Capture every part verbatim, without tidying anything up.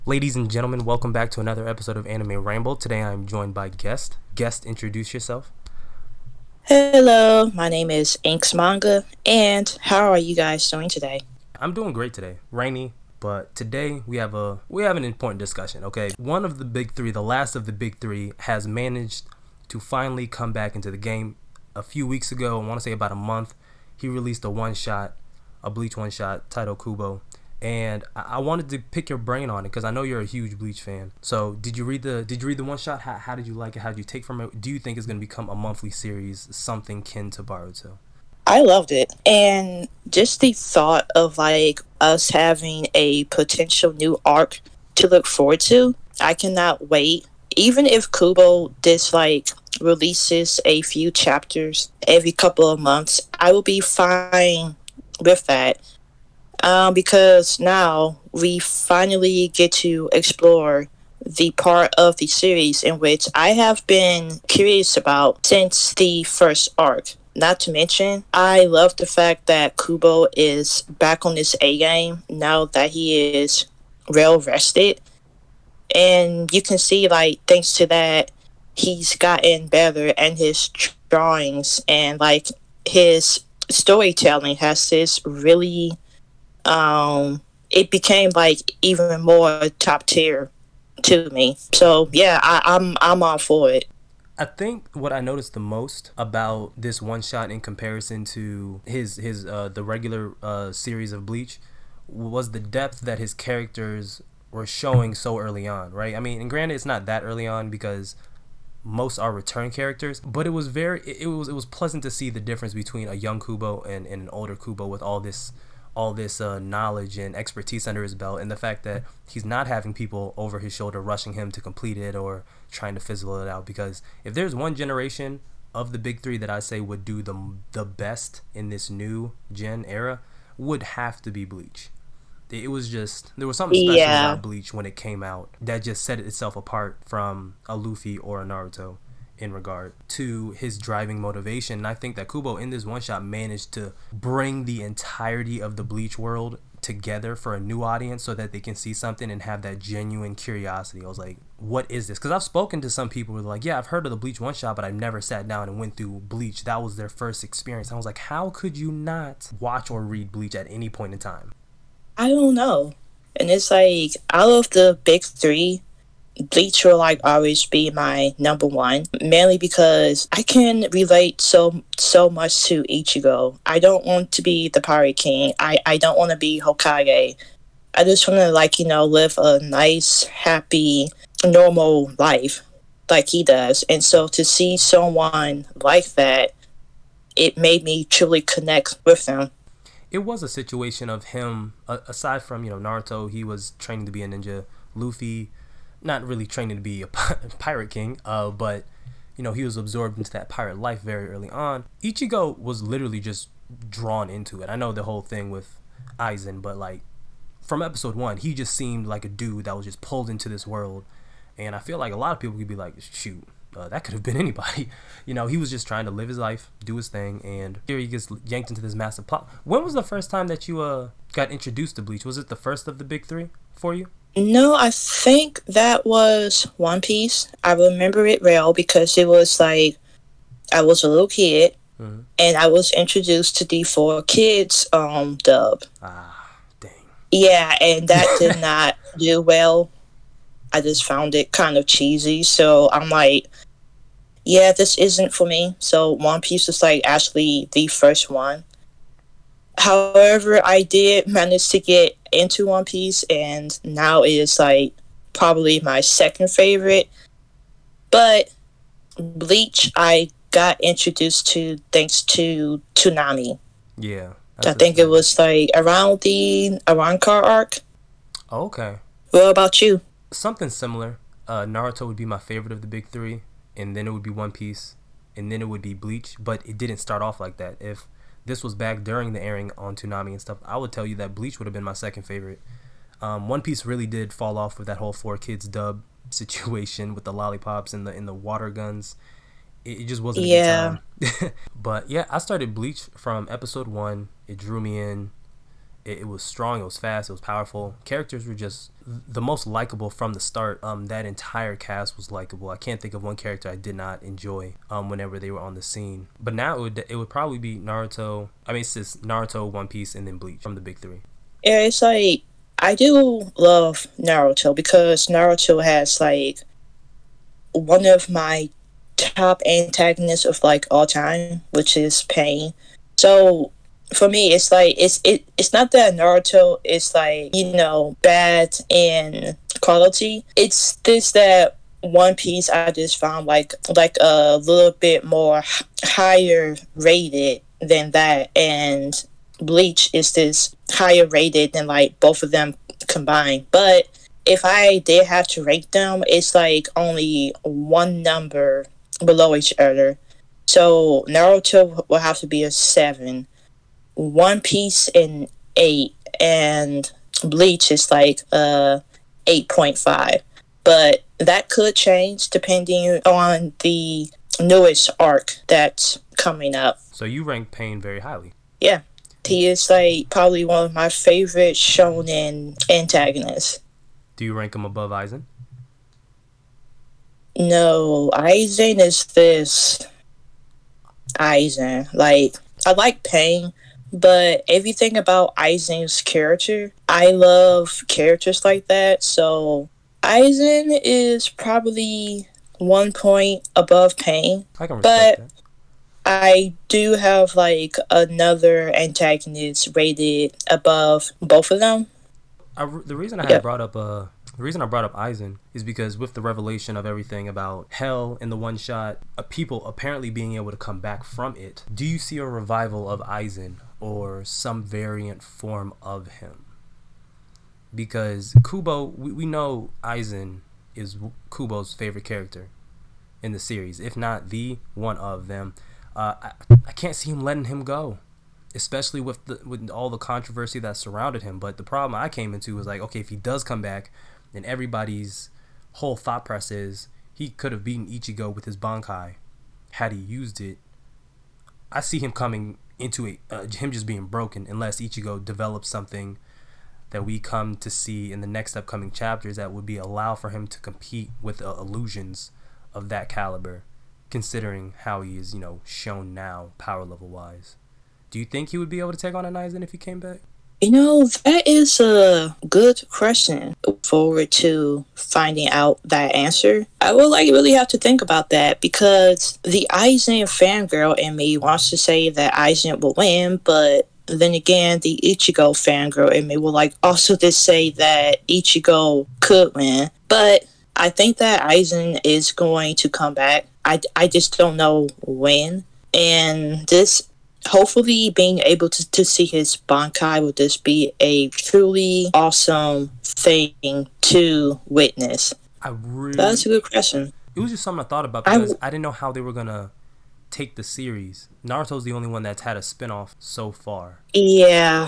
Ladies and gentlemen, welcome back to another episode of Anime Ramble. Today I'm joined by Guest. Guest, introduce yourself. Hello, my name is Inks Manga, and how are you guys doing today? I'm doing great today. Rainy, but today we have a we have an important discussion. Okay, one of the big three, the last of the big three, has managed to finally come back into the game. A few weeks ago, I want to say about a month, he released a one shot, a Bleach one shot titled Kubo, and I, I wanted to pick your brain on it because I know you're a huge Bleach fan. So, did you read the Did you read the one shot? How, how did you like it? How did you take from it? Do you think it's going to become a monthly series, something kin to Boruto? I loved it, and just the thought of like us having a potential new arc to look forward to, I cannot wait. Even if Kubo just like releases a few chapters every couple of months, I will be fine with that. Um, because now we finally get to explore the part of the series in which I have been curious about since the first arc. Not to mention, I love the fact that Kubo is back on his A game now that he is well rested. And you can see, like, thanks to that, he's gotten better and his drawings and, like, his storytelling has this really um, it became like even more top tier to me. So yeah, I, I'm I'm all for it. I think what I noticed the most about this one shot in comparison to his his uh, the regular uh, series of Bleach was the depth that his characters were showing so early on, right? I mean, and granted, it's not that early on because most are return characters, but it was very it, it was it was pleasant to see the difference between a young Kubo and, and an older Kubo with all this all this uh, knowledge and expertise under his belt, and the fact that he's not having people over his shoulder rushing him to complete it or trying to fizzle it out. Because if there's one generation of the big three that I say would do the the best in this new gen era, would have to be Bleach. It was just there was something special Yeah, about Bleach when it came out that just set itself apart from a Luffy or a Naruto in regard to his driving motivation. And I think that Kubo in this one shot managed to bring the entirety of the Bleach world together for a new audience so that they can see something and have that genuine curiosity. I was like, what is this? Because I've spoken to some people who are like, yeah, I've heard of the Bleach one shot, but I've never sat down and went through Bleach. That was their first experience. I was like, how could you not watch or read Bleach at any point in time? I don't know. And it's like out of the big three, Bleach will like always be my number one, mainly because I can relate so so much to Ichigo. I don't want to be the Pirate King. I I don't want to be Hokage. I just want to like you know live a nice, happy, normal life like he does. And so to see someone like that, it made me truly connect with them. It was a situation of him, uh, aside from, you know, Naruto, he was training to be a ninja. Luffy, not really training to be a pirate king, uh, but, you know, he was absorbed into that pirate life very early on. Ichigo was literally just drawn into it. I know the whole thing with Aizen, but, like, from episode one, he just seemed like a dude that was just pulled into this world. And I feel like a lot of people could be like, shoot, uh, that could have been anybody. You know, he was just trying to live his life, do his thing, and here he gets yanked into this massive plot. When was the first time that you uh got introduced to Bleach? Was it the first of the big three for you? No, I think that was One Piece. I remember it well because it was like I was a little kid Mm-hmm. and I was introduced to the Four Kids um dub. Ah, dang. Yeah, and that did not do well. I just found it kind of cheesy. So I'm like, yeah, this isn't for me. So One Piece is like actually the first one. However, I did manage to get into One Piece, and now it is like probably my second favorite. But Bleach, I got introduced to thanks to Toonami. Yeah, I that's the think it thing. was like around the Arrancar arc. Oh, okay. What about you? Something similar. Uh, Naruto would be my favorite of the big three, and then it would be One Piece, and then it would be Bleach. But it didn't start off like that. If this was back during the airing on Toonami and stuff, I would tell you that Bleach would have been my second favorite. Um, One Piece really did fall off with that whole four kids dub situation with the lollipops and the and the water guns. It, it just wasn't a good Yeah, time. But yeah, I started Bleach from episode one. It drew me in. It, it was strong, it was fast, it was powerful. Characters were just the most likable from the start. Um, that entire cast was likable. I can't think of one character I did not enjoy um, whenever they were on the scene. But now it would, it would probably be Naruto. I mean, it's just Naruto, One Piece, and then Bleach from the big three. Yeah, it's like I do love Naruto because Naruto has like one of my top antagonists of like all time, which is Pain. So for me, it's like it's it. It's not that Naruto is like you know bad in quality. It's this that One Piece I just found like like a little bit more h- higher rated than that, and Bleach is this higher rated than like both of them combined. But if I did have to rate them, it's like only one number below each other. So Naruto will have to be a seven, One Piece an eight, and Bleach is like a eight point five. But that could change depending on the newest arc that's coming up. So you rank Pain very highly. Yeah. He is like probably one of my favorite shonen antagonists. Do you rank him above Aizen? No, Aizen is this Aizen. Like I like Pain, but everything about Aizen's character, I love characters like that. So Aizen is probably one point above Pain. I can respect but that. I do have like another antagonist rated above both of them. I, the reason I had Yep. brought up uh the reason I brought up Aizen is because with the revelation of everything about Hell in the one shot, uh, people apparently being able to come back from it. Do you see a revival of Aizen or some variant form of him? Because Kubo, we, we know Aizen is Kubo's favorite character in the series, if not the one of them. Uh, I, I can't see him letting him go, especially with the with all the controversy that surrounded him. But the problem I came into was like, okay, if he does come back, then everybody's whole thought process is he could have beaten Ichigo with his Bankai had he used it. I see him coming into it, uh, him just being broken unless Ichigo develops something that we come to see in the next upcoming chapters that would be allow for him to compete with uh, illusions of that caliber, considering how he is, you know, shown now power level wise. Do you think he would be able to take on an Aizen if he came back? You know, that is a good question. Look forward to finding out that answer. I would like really have to think about that because the Aizen fangirl in me wants to say that Aizen will win, but then again, the Ichigo fangirl in me will like also just say that Ichigo could win. But I think that Aizen is going to come back. I, I just don't know when. And this hopefully being able to, to see his Bankai will just be a truly awesome thing to witness. I really, That's a good question. It was just something I thought about I because I, w- I didn't know how they were gonna take the series. Naruto's the only one that's had a spinoff so far. Yeah.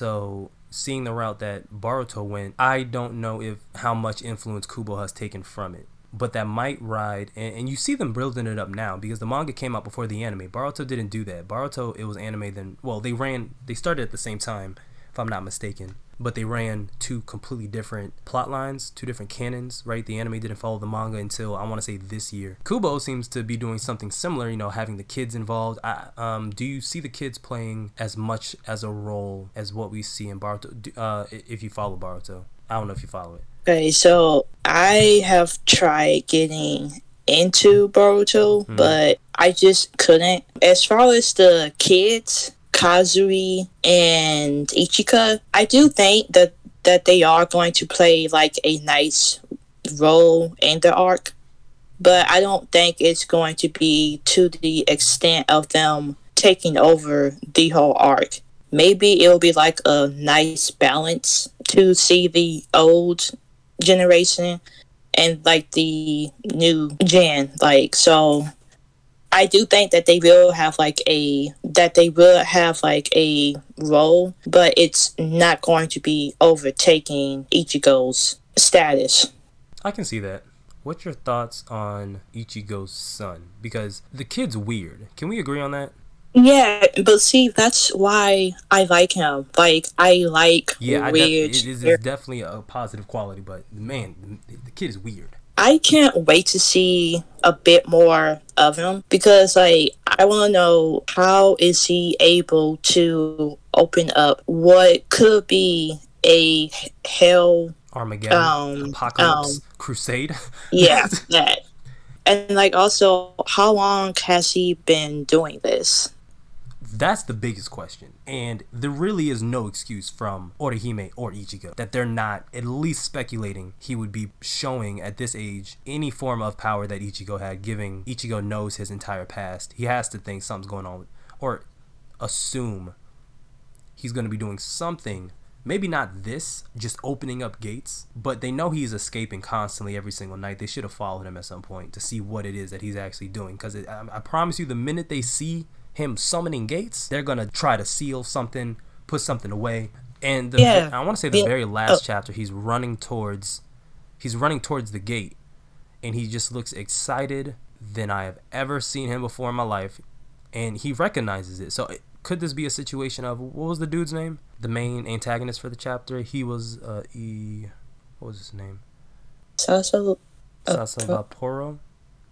So seeing the route that Boruto went, I don't know if how much influence Kubo has taken from it. But that might ride, and, and you see them building it up now because the manga came out before the anime. Boruto didn't do that. Boruto, it was anime then, well, they ran, they started at the same time, if I'm not mistaken. But they ran two completely different plot lines, two different canons, right? The anime didn't follow the manga until, I want to say, this year. Kubo seems to be doing something similar, you know, having the kids involved. I, um, do you see the kids playing as much as a role as what we see in Boruto, Do- uh, if you follow Boruto? I don't know if you follow it. Okay, so I have tried getting into Boruto, Mhm. but I just couldn't. As far as the kids, Kazui and Ichika, I do think that that they are going to play like a nice role in the arc, but I don't think it's going to be to the extent of them taking over the whole arc. Maybe it'll be like a nice balance to see the old generation and like the new gen. Like, so I do think that they will have like a that they will have like a role, but it's not going to be overtaking Ichigo's status. I can see that. What's your thoughts on Ichigo's son? Because the kid's weird. Can we agree on that? Yeah, but see, that's why I like him. Like, I like Yeah, I def weird. it is it's definitely a positive quality, but man, the, the kid is weird. I can't wait to see a bit more of him because, like, I want to know how is he able to open up what could be a hell. Armageddon, Um, Apocalypse, um, Crusade. yeah, that. And like, also, how long has he been doing this? That's the biggest question. And there really is no excuse from Orihime or Ichigo that they're not at least speculating he would be showing at this age any form of power that Ichigo had, giving Ichigo knows his entire past. He has to think something's going on with, or assume he's going to be doing something. Maybe not this, just opening up gates, but they know he's escaping constantly every single night. They should have followed him at some point to see what it is that he's actually doing. Because I, I promise you, the minute they see him summoning gates, they're gonna try to seal something, put something away. And the Yeah. I want to say the Yeah. very Oh, last chapter, he's running towards, he's running towards the gate, and he just looks excited than I have ever seen him before in my life, and he recognizes it. So it, could this be a situation of what was the dude's name? The main antagonist for the chapter. He was uh, e. What was his name? Sasa. Uh, Sasabaporo.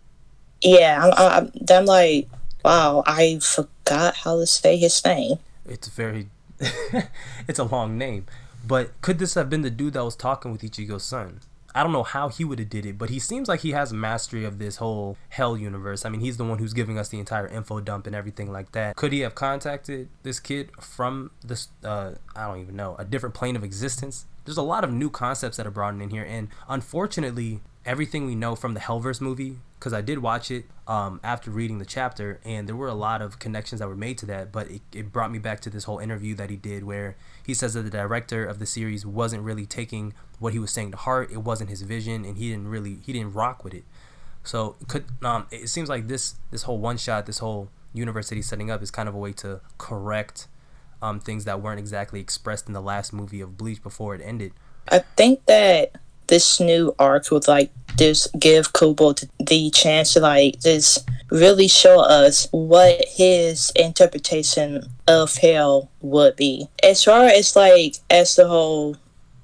yeah, I'm, I'm, I'm like, wow, I forgot how to say his name. It's very, it's a long name, but could this have been the dude that was talking with Ichigo's son? I don't know how he would have did it, but he seems like he has mastery of this whole hell universe. I mean, he's the one who's giving us the entire info dump and everything like that. Could he have contacted this kid from this, uh, I don't even know, a different plane of existence? There's a lot of new concepts that are brought in here, and unfortunately, everything we know from the Hellverse movie, because I did watch it um, after reading the chapter, and there were a lot of connections that were made to that, but it, it brought me back to this whole interview that he did where he says that the director of the series wasn't really taking what he was saying to heart. It wasn't his vision, and he didn't really, he didn't rock with it. So could um, it seems like this this whole one shot, this whole universe that he's setting up is kind of a way to correct um, things that weren't exactly expressed in the last movie of Bleach before it ended. I think that this new arc would like just give Kubo the chance to like just really show us what his interpretation of hell would be. As far as like as the whole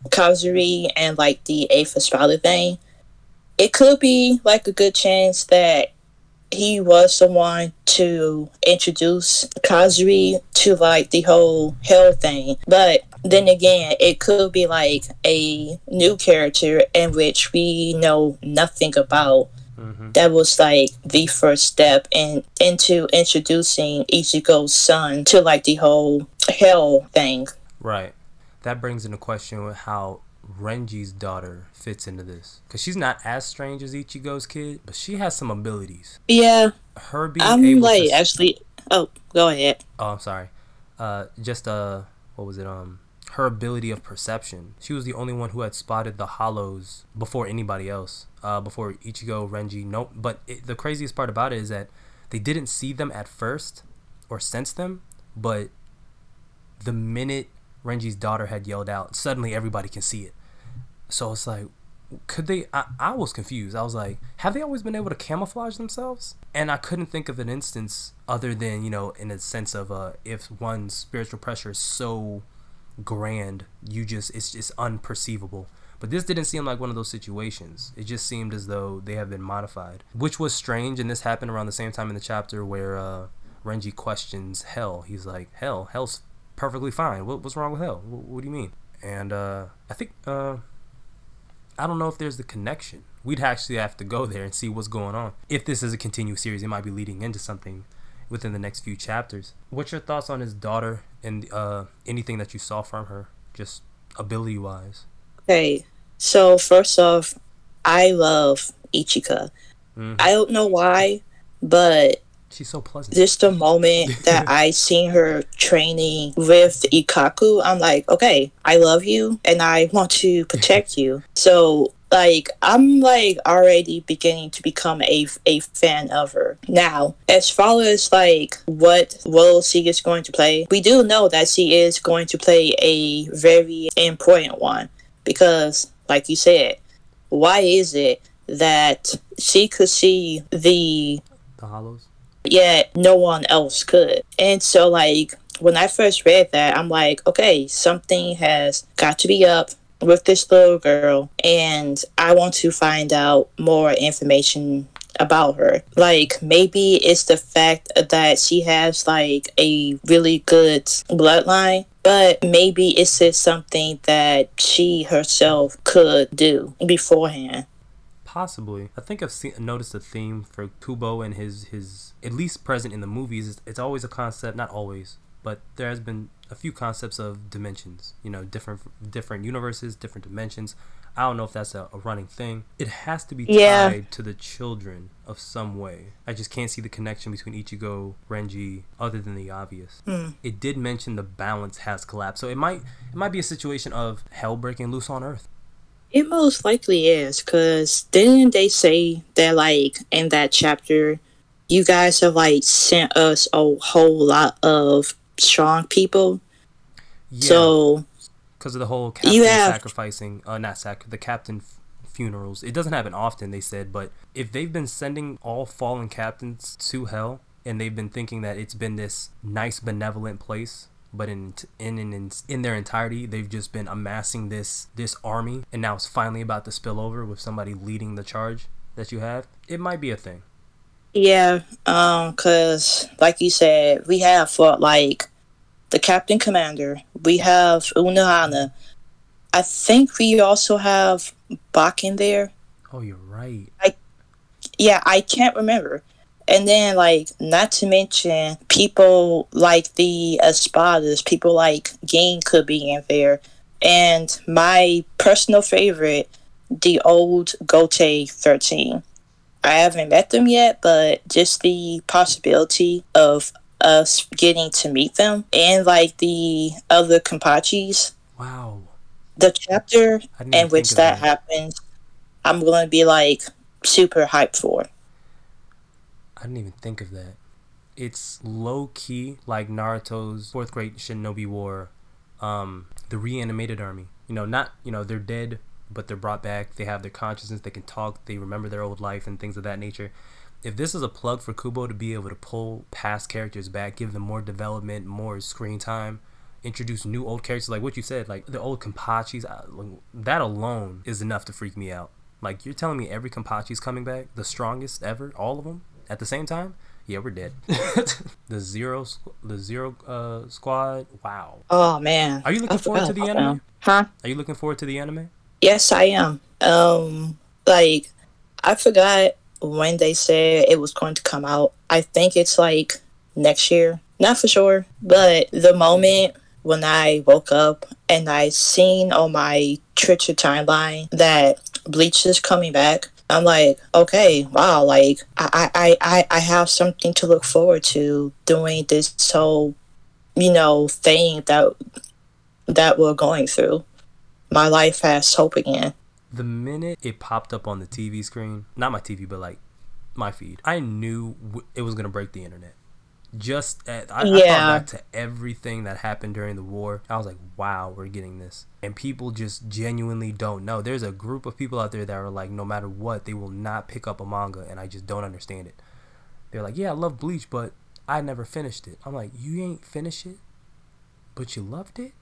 Kazuri and like the eighth Espada thing, it could be like a good chance that he was the one to introduce Kazuri to like the whole hell thing. But then again, it could be like a new character in which we know nothing about. Mm-hmm. That was like the first step in into introducing Ichigo's son to like the whole hell thing. Right. That brings into question how Renji's daughter fits into this, because she's not as strange as Ichigo's kid, but she has some abilities. Yeah, Her being I'm able like to. actually. Oh, go ahead. Oh, I'm sorry. Uh, just uh, what was it? Um, her ability of perception. She was the only one who had spotted the hollows before anybody else. Uh, before Ichigo, Renji. No, but it, the craziest part about it is that they didn't see them at first or sense them, but the minute Renji's daughter had yelled out, suddenly everybody can see it. So it's like, could they? I, I was confused. I was like, have they always been able to camouflage themselves? And I couldn't think of an instance other than, you know, in a sense of uh, if one's spiritual pressure is so grand, you just, it's just unperceivable. But this didn't seem like one of those situations. It just seemed as though they have been modified, which was strange. And this happened around the same time in the chapter where uh, Renji questions Hell. He's like, Hell, Hell's perfectly fine. What, what's wrong with Hell? What, what do you mean? And uh, I think, uh, I don't know if there's the connection. We'd actually have to go there and see what's going on. If this is a continuous series, it might be leading into something within the next few chapters. What's your thoughts on his daughter and uh, anything that you saw from her, just ability-wise? Okay, so first off, I love Ichika. Mm-hmm. I don't know why, but she's so pleasant. Just the moment that I seen her training with Ikkaku, I'm like, okay, I love you and I want to protect you. So like I'm like already beginning to become a, a fan of her. Now, as far as like what role she is going to play, we do know that she is going to play a very important one because, like you said, why is it that she could see the the hollows? yet no one else could. And so, like, when I first read that, I'm like, okay, something has got to be up with this little girl, and I want to find out more information about her. Like, maybe it's the fact that she has, like, a really good bloodline, but maybe it's just something that she herself could do beforehand. Possibly. I think I've seen noticed a theme for Kubo and his his at least present in the movies. It's, it's always a concept, not always, but there has been a few concepts of dimensions. You know, different different universes, different dimensions. I don't know if that's a, a running thing. It has to be tied Yeah. to the children of some way. I just can't see the connection between Ichigo, Renji, other than the obvious. Mm. It did mention the balance has collapsed, so it might it might be a situation of hell breaking loose on Earth. It most likely is, because didn't they say that, like, in that chapter, you guys have, like, sent us a whole lot of strong people? Yeah. So, Because of the whole captain you have. sacrificing, uh, not sac, the captain f- funerals. It doesn't happen often, they said, but if they've been sending all fallen captains to hell, and they've been thinking that it's been this nice, benevolent place, but in in in in their entirety, they've just been amassing this this army, and now it's finally about to spill over with somebody leading the charge that you have. It might be a thing. Yeah, um, because, like you said, we have fought, like, the Captain Commander, we have Unohana. I think we also have Bach in there. Oh, you're right. I yeah, I can't remember. And then, like, not to mention people like the Espadas, people like Game could be in there. And my personal favorite, the old Gote thirteen. I haven't met them yet, but just the possibility of us getting to meet them and, like, the other Kenpachis, Wow. the chapter I didn't in even which think of that that. happens, I'm going to be, like, super hyped for. I didn't even think of that. It's low key like Naruto's fourth grade Shinobi War, um, the reanimated army. You know, not you know they're dead, but they're brought back. They have their consciousness. They can talk. They remember their old life and things of that nature. If this is a plug for Kubo to be able to pull past characters back, give them more development, more screen time, introduce new old characters like what you said, like the old Kenpachis, that alone is enough to freak me out. Like, you're telling me every Kenpachi's coming back, the strongest ever, all of them at the same time? Yeah, we're dead. the zero, the zero uh, squad. Wow. Oh man, Are you looking I forward forgot to the about anime? them. Huh? Are you looking forward to the anime? Yes, I am. Um, like, I forgot when they said it was going to come out. I think it's like next year. Not for sure, but the moment when I woke up and I seen on my Twitter timeline that Bleach is coming back, I'm like, okay, wow, like I, I, I, I have something to look forward to doing this whole, you know, thing that that we're going through. My life has hope again. The minute it popped up on the T V screen, not my T V, but like my feed, I knew w- it was gonna break the internet. Just at, I, I thought Yeah. back to everything that happened during the war. I was like, wow, we're getting this. And people just genuinely don't know. There's a group of people out there that are like, no matter what, they will not pick up a manga, and I just don't understand it. They're like, yeah, I love Bleach, but I never finished it. I'm like, you ain't finished it, but you loved it?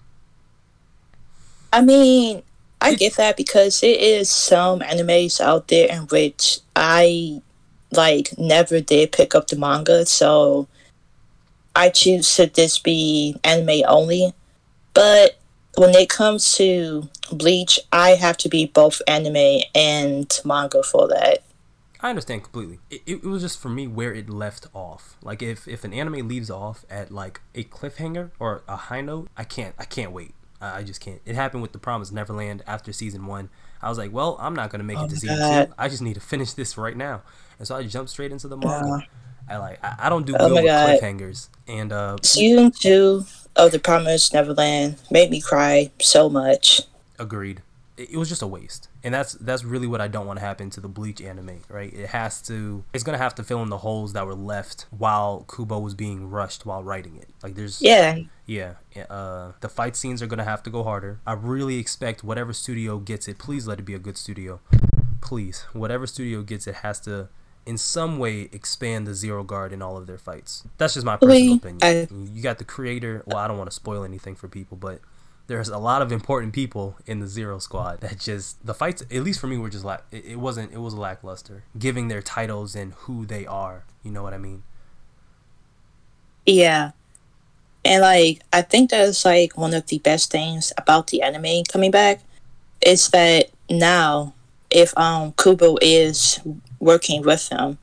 I mean, I It- get that because it is some animes out there in which I like never did pick up the manga, so I choose to just be anime only. But when it comes to Bleach, I have to be both anime and manga for that. I understand completely. It, it, it was just for me where it left off. Like if, if an anime leaves off at like a cliffhanger or a high note, I can't I can't wait. I, I just can't. It happened with The Promised Neverland after season one. I was like, well, I'm not gonna make Oh it to my season God. two. I just need to finish this right now. And so I jumped straight into the Yeah. manga. I like I, I don't do Oh good my with God. cliffhangers. And uh, Season two of The Promised Neverland made me cry so much. agreed. It, it was just a waste. And that's that's really what I don't want to happen to the Bleach anime, right? It has to it's gonna have to fill in the holes that were left while Kubo was being rushed while writing it. Like there's Yeah. yeah, uh, the fight scenes are gonna have to go harder. I really expect whatever studio gets it, please let it be a good studio. Please, whatever studio gets it has to in some way expand the Zero Guard in all of their fights. That's just my personal opinion. I, You got the creator. Well, I don't want to spoil anything for people, but there's a lot of important people in the Zero Squad that just the fights, at least for me, were just like it, it wasn't. It was lackluster, giving their titles and who they are. You know what I mean? yeah. And like I think that's like one of the best things about the anime coming back is that now if um Kubo is working with him,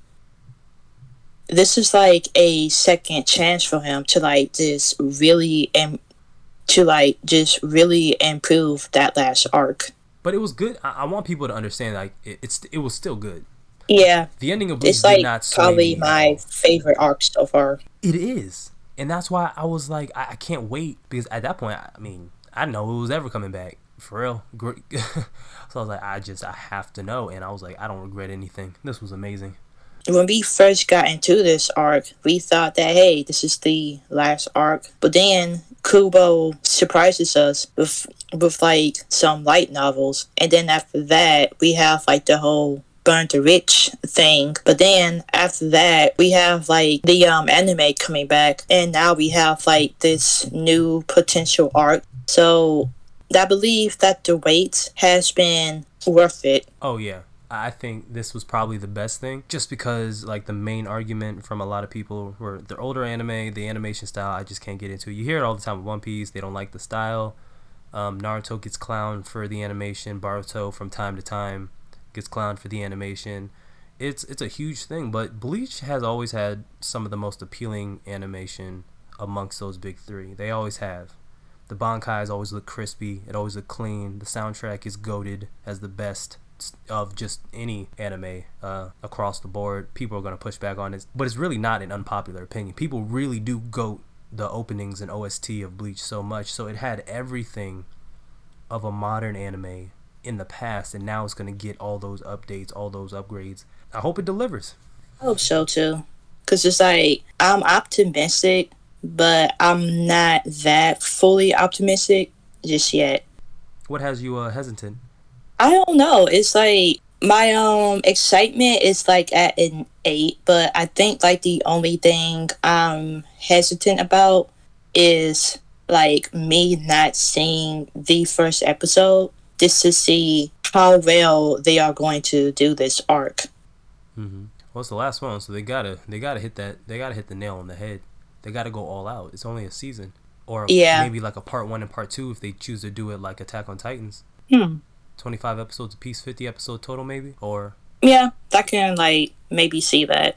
this is like a second chance for him to like just really and to like just really improve that last arc. But it was good. I, I want people to understand like it, it's it was still good. Yeah, The ending of Bleach it's did like not sway probably me at my all. favorite arc so far. It is, and that's why I was like, I, I can't wait because at that point, I, I mean, I didn't know it was ever coming back for real. Great. So I was like, I just I have to know, and I was like, I don't regret anything. This was amazing. When we first got into this arc, we thought that hey, this is the last arc. But then Kubo surprises us with with like some light novels, and then after that, we have like the whole Burn the Rich thing. But then after that, we have like the um anime coming back, and now we have like this new potential arc. So I believe that the wait has been worth it. Oh yeah. I think this was probably the best thing just because like the main argument from a lot of people were the older anime, the animation style I just can't get into. You hear it all the time with One Piece, they don't like the style. Um, Naruto gets clowned for the animation, Boruto from time to time gets clowned for the animation. It's it's a huge thing, but Bleach has always had some of the most appealing animation amongst those big three. They always have. The Bankai's always look crispy, it always look clean. The soundtrack is goated as the best of just any anime uh, across the board. People are going to push back on this, but it's really not an unpopular opinion. People really do goat the openings and O S T of Bleach so much, so it had everything of a modern anime in the past, and now it's going to get all those updates, all those upgrades. I hope it delivers. I hope so too. Cause it's like I'm optimistic, but I'm not that fully optimistic just yet. What has you uh, hesitant? I don't know. It's like my um excitement is like at an eight, but I think like the only thing I'm hesitant about is like me not seeing the first episode just to see how well they are going to do this arc. Mm-hmm. Well, it's the last one, so they gotta they gotta hit that they gotta hit the nail on the head. They gotta go all out. It's only a season, or Yeah. maybe like a part one and part two if they choose to do it like Attack on Titans. Hmm. twenty-five episodes a piece, fifty episode total maybe, or Yeah, I can like maybe see that.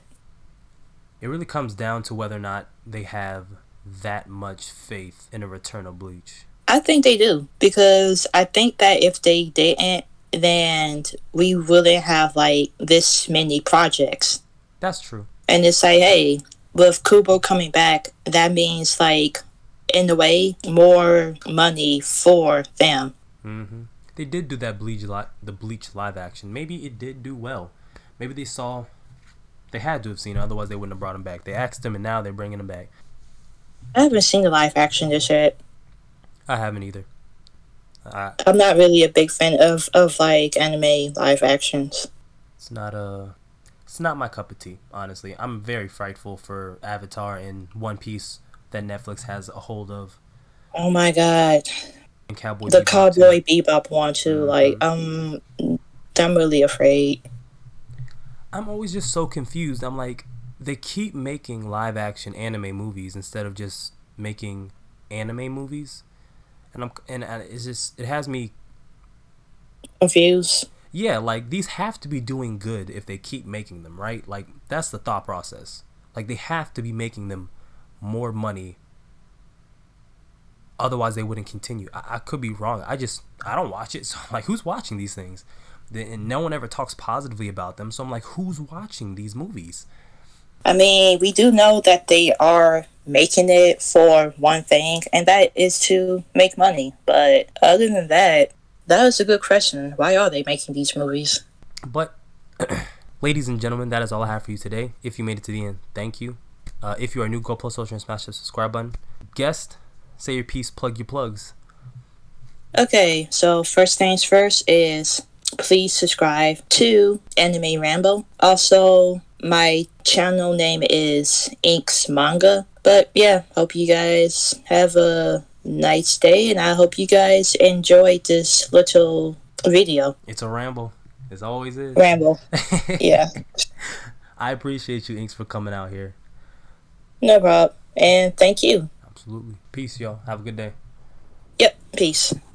it really comes down to whether or not they have that much faith in a return of Bleach. I think they do because I think that if they didn't, then we wouldn't have like this many projects. That's true. And it's like, hey, with Kubo coming back, that means like, in a way, more money for them. Mm-hmm. They did do that Bleach li- the Bleach live action. Maybe it did do well. Maybe they saw they had to have seen it, otherwise they wouldn't have brought him back. They asked him, and now they're bringing him back. I haven't seen the live action just yet. I haven't either. I, I'm not really a big fan of, of like anime live actions. it's not a it's not my cup of tea, honestly. I'm very frightful for Avatar and One Piece that Netflix has a hold of. Oh my god. And Cowboy The Bebop, Cowboy too. Bebop one too. Mhm. Like, um, I'm really afraid. I'm always just so confused. I'm like, they keep making live action anime movies instead of just making anime movies, and I'm and, and it's just it has me. Confused. Yeah, like these have to be doing good if they keep making them, right? Like that's the thought process. Like they have to be making them more money. Otherwise, they wouldn't continue. I, I could be wrong. I just I don't watch it. So I'm like, who's watching these things? And no one ever talks positively about them. So I'm like, who's watching these movies? I mean, we do know that they are making it for one thing, and that is to make money. But other than that, that is a good question. Why are they making these movies? But, ladies and gentlemen, that is all I have for you today. If you made it to the end, thank you. Uh, if you are new, go plus social and smash the subscribe button. Guest, say your piece, plug your plugs. Okay, so first things first is please subscribe to Anime Rambo. Also, my channel name is Inks Manga. But yeah, hope you guys have a nice day, and I hope you guys enjoyed this little video. It's a ramble. It always is. Ramble. Yeah. I appreciate you, Inks, for coming out here. No problem. And thank you. Absolutely. Peace, y'all. Have a good day. Yep. Peace.